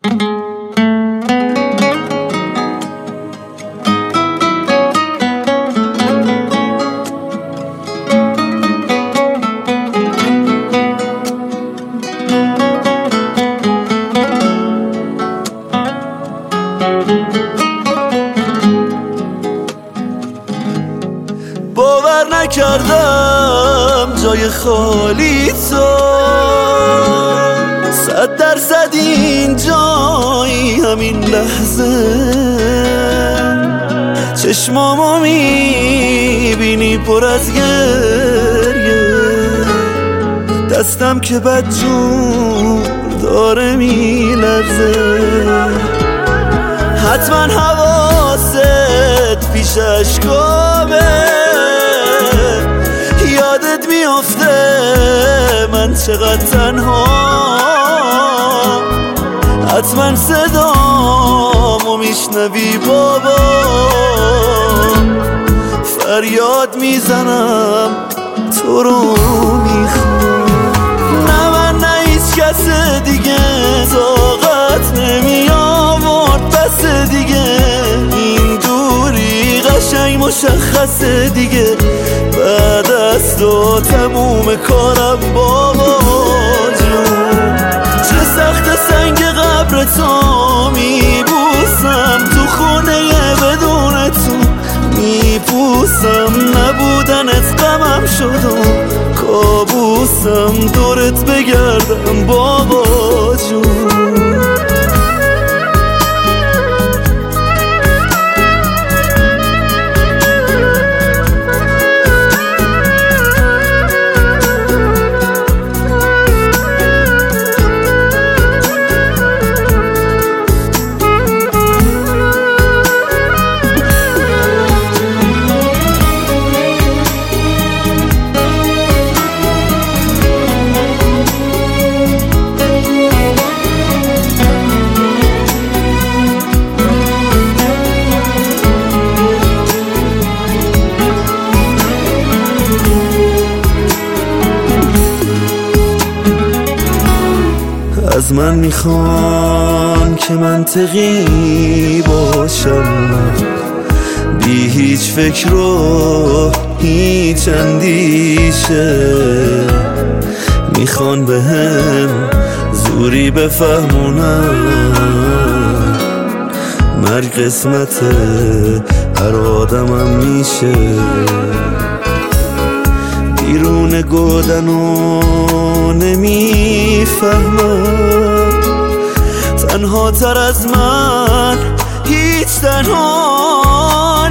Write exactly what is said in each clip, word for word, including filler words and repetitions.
باور نکردم جای خالی تو صد درصد این جایی همین لحظه چشمامو میبینی پر از گریه دستم که بدجور داره میلرزه حتما حواست پیش اشکامه یادت میافته من چقدر تنها حتما صدامو میشنوی بابا فریاد میزنم تو رو میخوام نه من نه هیچ کس دیگه طاقت نمی آورد بس دیگه این دوری قشنگ مشخصه دیگه بعد از تو تموم کارم بابا جون چه سخت سنگ قبر تو میبوسم تو خونه بدون تو میپوسم نبودنت غمم شد و کابوسم دورت بگردم بابا جون از من میخوان که منطقی باشم بی هیچ فکر و هیچ اندیشه میخوان بهم زوری بفهمونم مرگ قسمت هر آدمم میشه بیرون گودنو نمیفهمم تنها تر از من هیچ تنها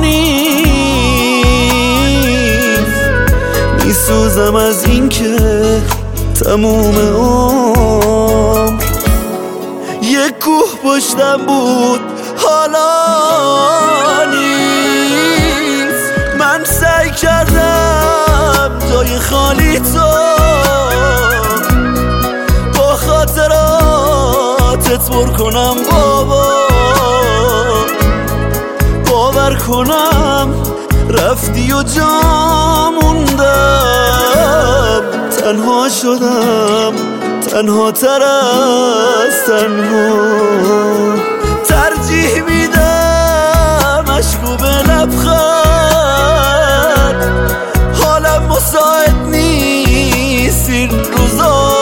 نیست میسوزم از این که تموم عمر یک کوه پشتم بود حالا نیست من سعی کردم جای خالی تو با خاطراتت پر کنم بابا باور کنم رفتی و جا موندم تنها شدم تنها تر از تنها ترجیح میدم اشکو به لبخند حالم مساعد نیست این روزا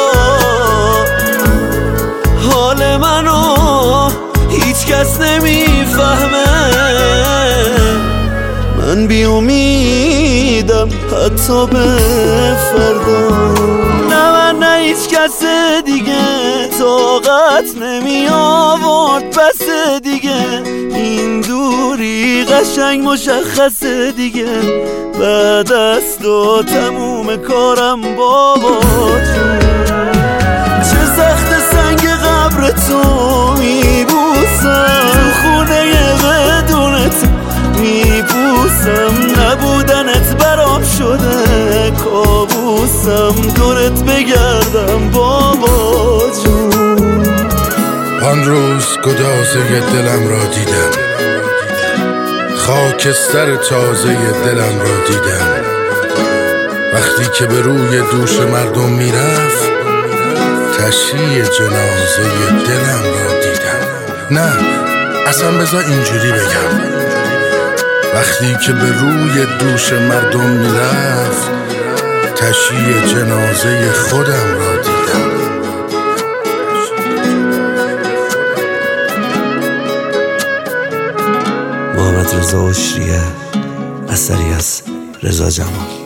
حال منو هیچ کس نمیفهمه من بی امیدم حتی به فردا نه من نه هیچ کس دیگه طاقت نمی آورد بس دیگه این دوری قشنگ مشخصه دیگه بعد از تو تموم کارم بابا جون چه سخت سنگ قبر تو میبوسم تو خونه بدون تو میبوسم نبودنت برام شده کابوسم دورت بگردم بابا جون آن روز گدازه دلم را دیدم خاکستر تازه دلم را دیدم وقتی که به روی دوش مردم میرفت تشییع جنازه دلم را دیدم نه اصلا بذار اینجوری بگم، وقتی که به روی دوش مردم میرفت تشییع جنازه خودم را دیدم. محمد رضا اشریه، اثری از رضا جمال.